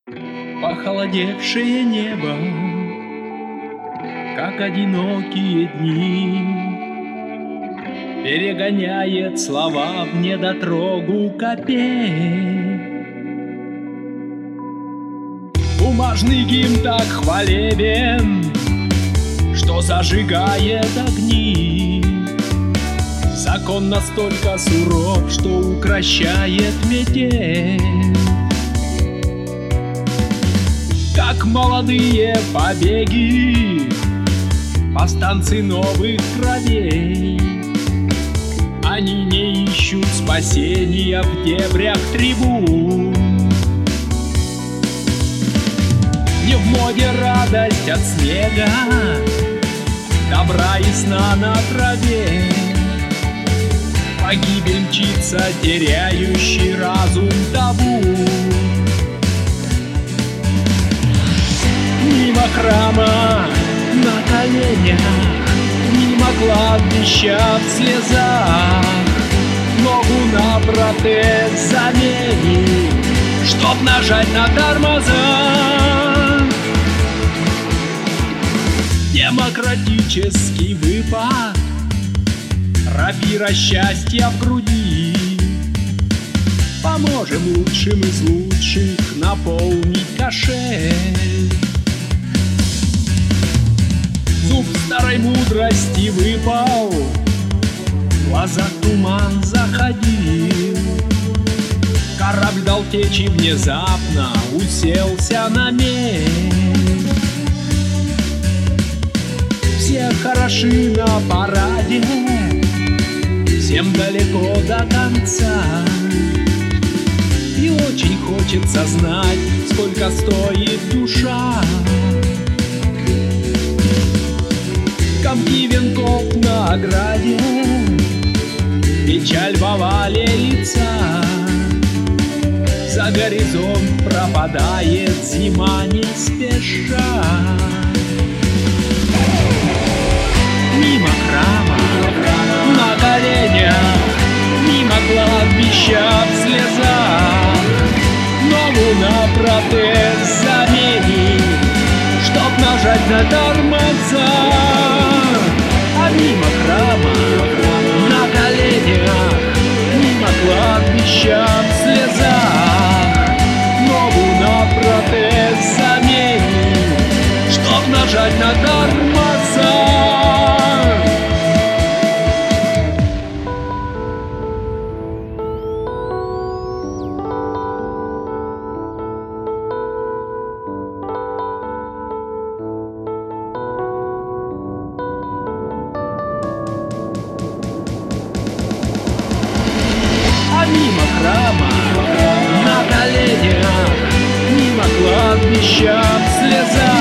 Похолодевшее небо, как одинокие дни, перегоняет слова в недотрогу копей. Бумажный гимн так хвалебен, что зажигает огни. Закон настолько суров, что укрощает метель. Как молодые побеги, повстанцы новых кровей, они не ищут спасения в дебрях трибун. Не в моде радость от снега, добра и сна на траве. Погибель мчится, теряющий разум табу. Мимо храма на коленях, мимо кладбища в слезах, ногу на протез заменит, чтоб нажать на тормоза. Демократический выпад, рапира счастья в груди. Поможем лучшим из лучших наполнить кошель. Зуб старой мудрости выпал, в глазах туман заходил. Корабль дал течь и внезапно уселся на мель. Все хороши на параде, всем далеко до конца. И очень хочется знать, сколько стоит душа. Комки венков на ограде, печаль в овале лица. За горизонт пропадает зима не спеша. Мимо храма на коленях, мимо кладбища в слезах, ногу на протез заменит, чтоб нажать на тормоза. А мимо храма на коленях, мимо кладбища в слезах, ногу на протез заменит, чтоб нажать на тормоза. Мимо храма на коленях, мимо кладбища в слезах,